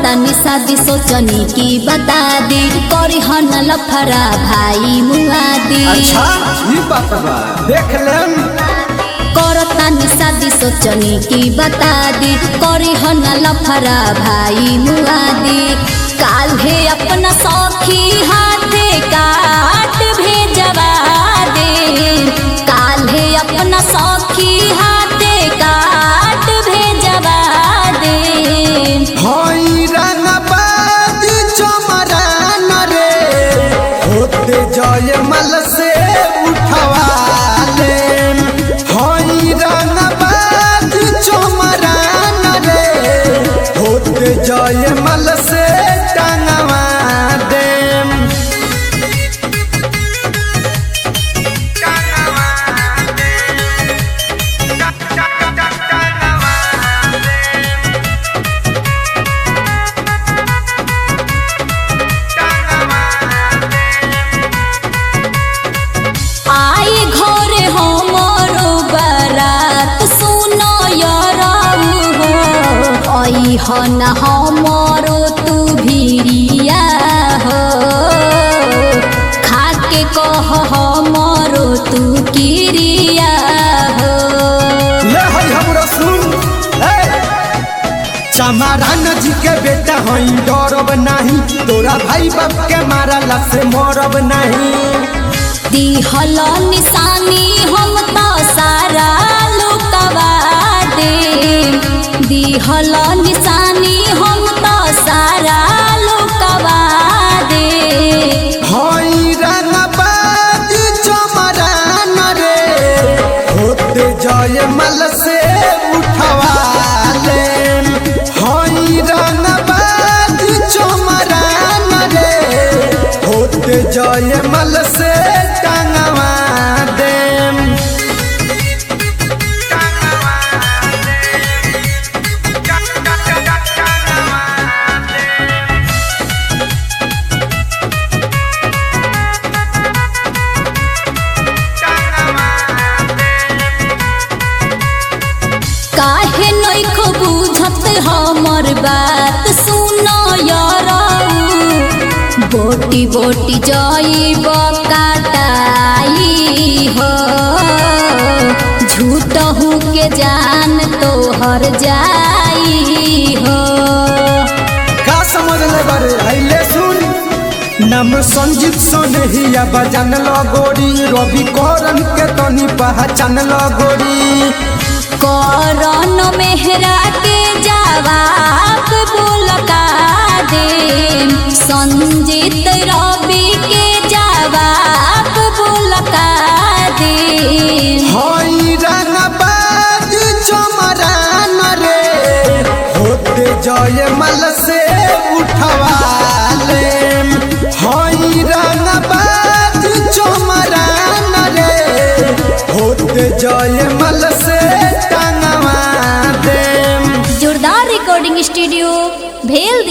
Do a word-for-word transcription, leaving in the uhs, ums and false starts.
करतानी शादी सोचनी की बता दी करी हन लफरा भाई मुआदी। अच्छा ये बात बा देख लेम करतानी शादी सोचनी की बता दी करी हन लफरा भाई मुआदी। काल है अपना सौखी हाथे काट भेजवा दे काल है अपना सौखी हाथे काट भेजवा दे। हई रंगबाज चमरान रे होते जय मल से उठवा ले। हई रंगबाज चमरान रे होते जय मल से टंगवा दे। आई घरे हमरो बारात सुनो यराऊ हो आई हन हमरो तू भिरिया हो खाके कह हमरो तू किरिया हो। ले हई हमरा सुन चमारान जी के बेटा हई डरब नहीं तोरा भाई बाप के मारला से मरब नहीं। दिहल निशानी हम तो सारा लुकवा दे दिहल निशानी हम तो सारा लुकवा दे। हई रंगबाज चमरान रे होते जय मल से उठवा ले। हई रंगबाज चमरान रे होते जय मल से टंगवा दे। काहे नइखो बुझत हमर बात सुनो यराऊ बोटी बोटी जाइब काटाई हो झूठहू के जान तोहर जाई हो। का समझ ले बारे आइले सुन नाम संजीत सोनहिया बजान लगोरी रवि करन के तनी पहचान लगोरी। करन मेहरा के जवाब बोलका दे संजीत रवि के जवाब बोलका दे। हई रंगबाज चमरान रे होते जय मल से उठवा ले। हई रंगबाज चमरान रे होते जय मल से टंगवा दे। जोरदार रिकॉर्डिंग स्टूडियो भेल।